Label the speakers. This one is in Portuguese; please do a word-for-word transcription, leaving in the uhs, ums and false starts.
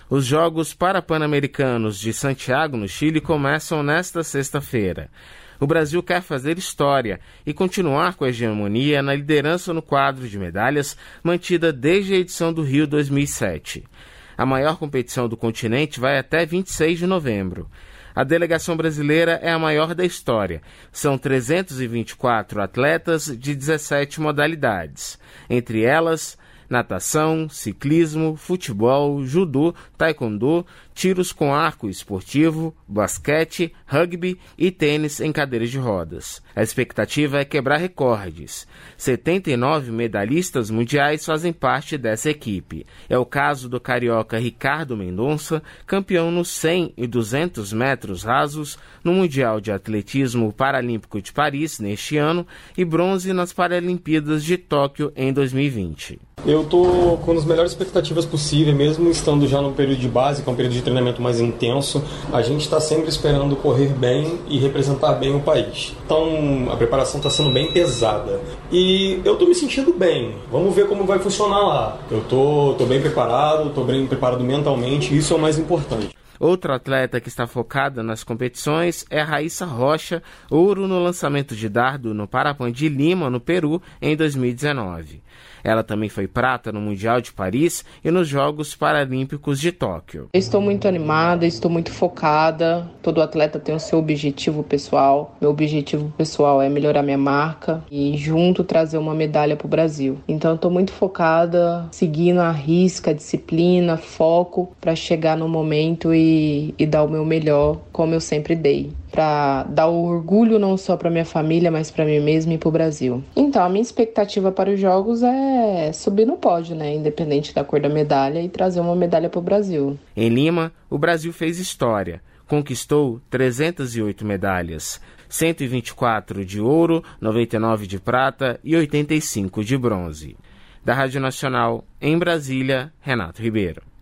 Speaker 1: Os Jogos Parapan-Americanos de Santiago, no Chile, começam nesta sexta-feira. O Brasil quer fazer história e continuar com a hegemonia na liderança no quadro de medalhas mantida desde a edição do Rio dois mil e sete. A maior competição do continente vai até vinte e seis de novembro. A delegação brasileira é a maior da história. São trezentos e vinte e quatro atletas de dezessete modalidades. Entre elas, natação, ciclismo, futebol, judô, taekwondo, tiros com arco esportivo, basquete, rugby e tênis em cadeiras de rodas. A expectativa é quebrar recordes. setenta e nove medalhistas mundiais fazem parte dessa equipe. É o caso do carioca Ricardo Mendonça, campeão nos cem e duzentos metros rasos no Mundial de Atletismo Paralímpico de Paris neste ano e bronze nas Paralimpíadas de Tóquio em dois mil e vinte.
Speaker 2: Eu estou com as melhores expectativas possíveis, mesmo estando já no período de base, que é um período de treinamento mais intenso. A gente está sempre esperando correr bem e representar bem o país. Então, a preparação está sendo bem pesada. E eu estou me sentindo bem. Vamos ver como vai funcionar lá. Eu estou tô bem preparado, estou bem preparado mentalmente, e isso é o mais importante.
Speaker 1: Outra atleta que está focada nas competições é a Raíssa Rocha, ouro no lançamento de dardo no Parapan de Lima, no Peru, em dois mil e dezenove. Ela também foi prata no Mundial de Paris e nos Jogos Paralímpicos de Tóquio.
Speaker 3: Estou muito animada, estou muito focada. Todo atleta tem o seu objetivo pessoal. Meu objetivo pessoal é melhorar minha marca e junto trazer uma medalha para o Brasil. Então estou muito focada, seguindo a risca, disciplina, foco para chegar no momento e, e dar o meu melhor, como eu sempre dei. Para dar o orgulho não só para minha família, mas para mim mesma e para o Brasil. Então, a minha expectativa para os Jogos é subir no pódio, né, independente da cor da medalha, e trazer uma medalha para o Brasil.
Speaker 1: Em Lima, o Brasil fez história. Conquistou trezentas e oito medalhas, cento e vinte e quatro de ouro, noventa e nove de prata e oitenta e cinco de bronze. Da Rádio Nacional, em Brasília, Renato Ribeiro.